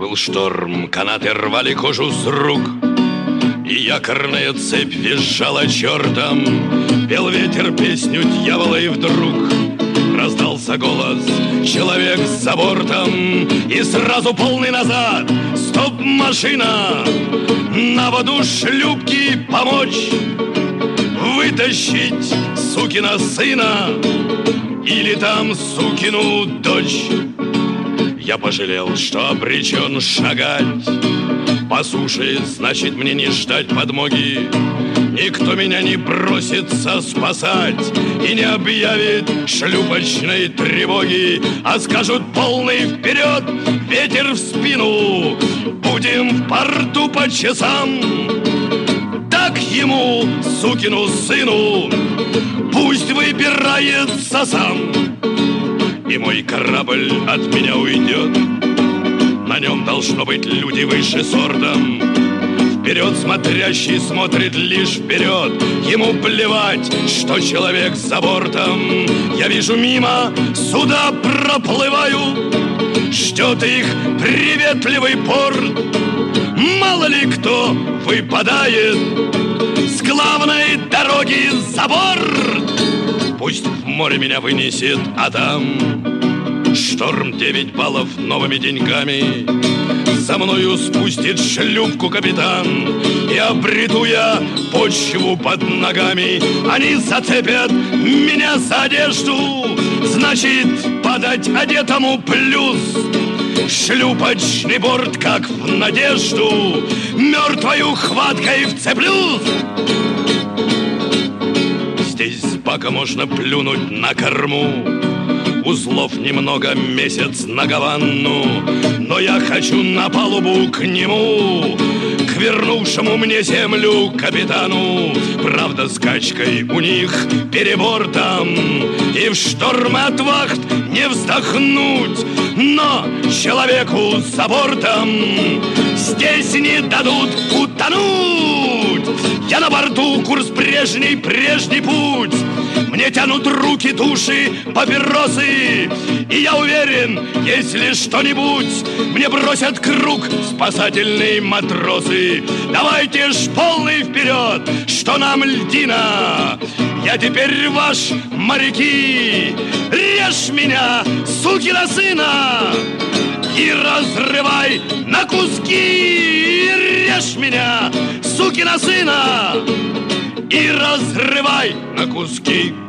Был шторм, канаты рвали кожу с рук, и якорная цепь визжала чертом. Пел ветер песню дьявола, и вдруг раздался голос: человек за бортом. И сразу полный назад: стоп, машина! На воду шлюпки помочь, вытащить сукина сына или там сукину дочь. Я пожалел, что обречен шагать по суше, значит мне не ждать подмоги. Никто меня не бросится спасать и не объявит шлюпочной тревоги, а скажут: полный вперед, ветер в спину, будем в порту по часам. Так ему, сукину сыну, пусть выбирается сам. И мой корабль от меня уйдет, на нем должно быть люди выше сортом. Вперед смотрящий смотрит лишь вперед, ему плевать, что человек за бортом. Я вижу мимо суда проплывают, ждет их приветливый порт. Мало ли кто выпадает с главной дороги за борт. Пусть в море меня вынесет, а там шторм 9 баллов новыми деньгами. За мною спустит шлюпку капитан, и обрету я почву под ногами. Они зацепят меня за одежду, значит подать одетому плюс. Шлюпочный борт, как в надежду, мертвою хваткой вцеплюсь. Здесь с бака можно плюнуть на корму, узлов немного, месяц на Гаванну. Но я хочу на палубу к нему, к вернувшему мне землю капитану. Правда, с качкой у них перебортом, и в шторм от вахт не вздохнуть. Но человеку за бортом здесь не дадут утонуть. Я на борту, курс прежний, прежний путь. Мне тянут руки, души, папиросы. И я уверен, если что-нибудь мне бросят круг спасательные матросы. Давайте ж полный вперед, что нам льдина. Я теперь ваш, моряки. Режь меня, сукина сына, и разрывай на куски. Режь меня, сукина сына, и разрывай на куски.